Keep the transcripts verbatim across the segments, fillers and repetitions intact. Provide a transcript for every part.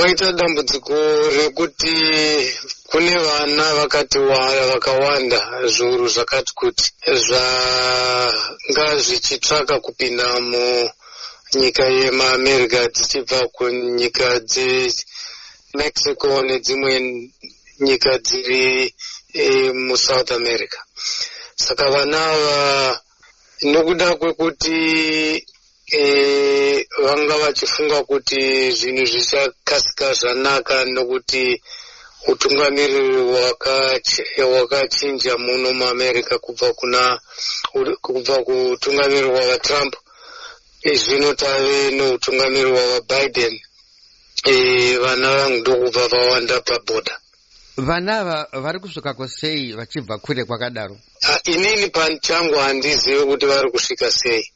Kwaita dambudziko rekuti kune vana vakati vakawanda zviuru zvakati kuti zvanga zvichitsvaka kupinda munyika yemaAmerica dzichibva kunyika dzeMexico nedzimwe nyika dziri e, muSouth America. Saka vana ava nokuda kwekuti e, vanga vachifunga kuti zvinhu zvichakasika zvanaka nokuti utungamiriri wakachinja muno muAmerica kubva kuna kubva kutungamiriri wavaTrump zvino tave noutungamiriri wavaBiden. E, vana vangu ndokubva vawanda pabhodha. Vana ava vari kusvika sei vachibva kure kwakadaro? Inini pachangu handizivi kuti vari kusvika sei.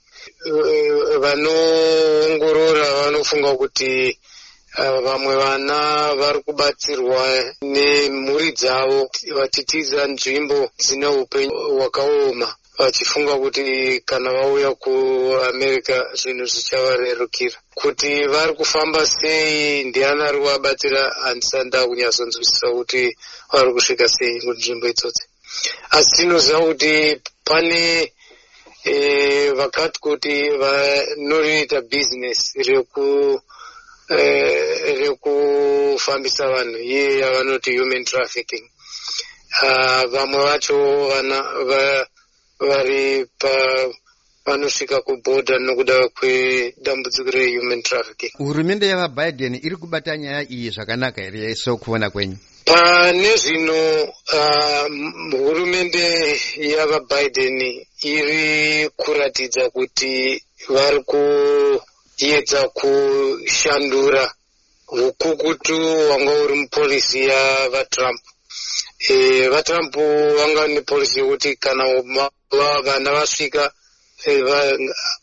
Vanoongorora vanofunga kuti vamwe vana vari kubatsirwa nemhuri dzavo vachitiza nzvimbo dzine upenyu hwakaoma vachifunga kuti kana vauya kuAmerica zvinhu zvichavarerukira. Kuti vari kufamba sei ndiani ari kuvabatsira handisanda kunyatsonzwisisa kuti vari kusvika sei kunzvimbo idzodzi. Asi tinoziva kuti pane e, vakati kuti vanoriita business reku rekufambisa vanhu iye yavanoti human trafficking. Uh, vamwe vacho vana va, vari pa vanosvika kubhodha nokuda kwedambudziko rehuman trafficking. Hurumende yavaBiden iri kubata nyaya iyi zvakanaka here sokuona kwenyu? Pane zvino uh, hurumende yavaBiden iri kuratidza kuti vari kuedza kushandura hukukutu wanga uri mupolisi yavaTrump. E, vaTrump vanga nepolisi yekuti kana vana vasvika e, va,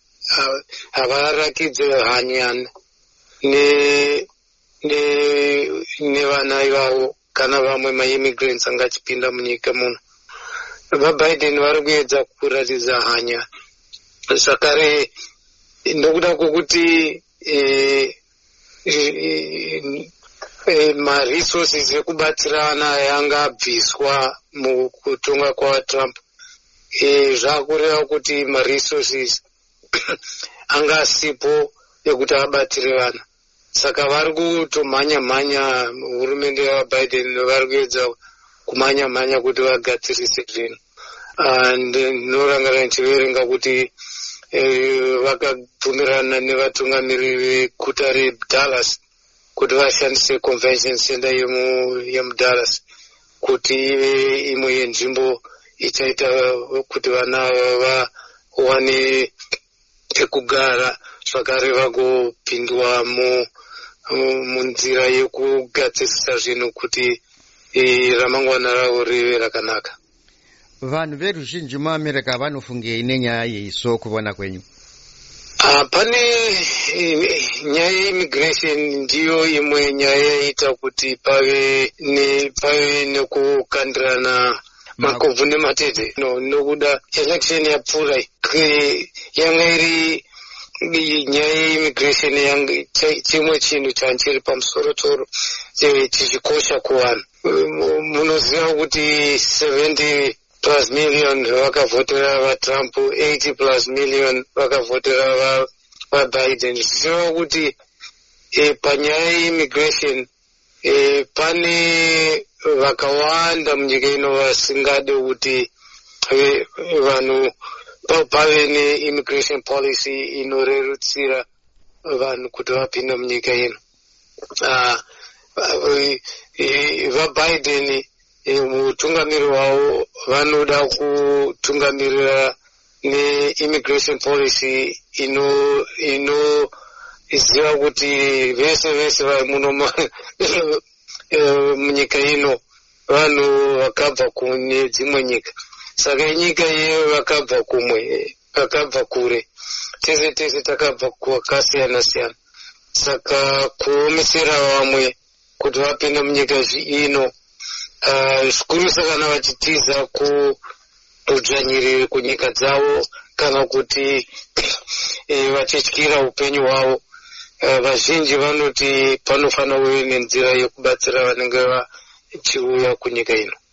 havarakidze hanyana ne ne nevana ivavo kana vamwe maimmigrants anga achipinda munyika muno. VaBiden vari kuedza kuratidza hanya zvakare nokuda kwokuti e, e, e, maresources ekubatsirana yanga abviswa mukutonga kwaTrump. E, zvakureva kuti maresources anga asipo ekuti abatsire vana. Saka vari kutomhanya-mhanya hurumende yavaBiden vari kuedza kumhanya-mhanya kuti vagadzirise zvinhu. Ndinorangara ndichiverenga kuti eh, vakabvumirana nevatungamiriri veguta reDallas kuti vashandise convention center yemuDallas kuti ive imwe yenzvimbo ichaita kuti vana vawane pekugara zvakare vagopindwa mu munzira yekugadzirisa zvinhu kuti e, ramangwana ravo rive rakanaka. Vanhu veruzhinji muAmerica vanofungei nenyaya iyi sokuona kwenyu? Uh, pane e, nyaya yeimmigration ndiyo imwe nyaya yaita kuti pave ne pave nekukandirana makobvu nematete no, nokuda election yapfuura yanga iri nyaya yeimmigration yanga chimwe chinhu chanchiri pamusoro-toro chichikosha kuvanhu. Munoziva kuti seventy plus million vakavhotera vaTrump, eighty plus million vakavhotera vaBiden. Zvichireva kuti e, panyaya yeimmigration e, pane vakawanda munyika ino vasingade kuti vanhu pave neimmigration policy inorerutsira vanhu kuti vapinde munyika ino. Uh, vaBiden mutungamiriri wavo vanoda kutungamirira neimmigration policy ino ino iziva kuti vese vese vari muno munyika ino vanhu vakabva kune dzimwe nyika. Saka nyika iyo vakabva kumwe vakabva kure tese tese takabva kwakasiyana siyana. Saka kuomesera vamwe kuti vapinde munyika ino zvikuru uh, kana vachitiza kudzvanyiriri kunyika dzavo kana kuti e, vachityira upenyu hwavo vazhinji vanoti panofana uve nenzira yekubatsira vanenge vachiuya kunyika ino.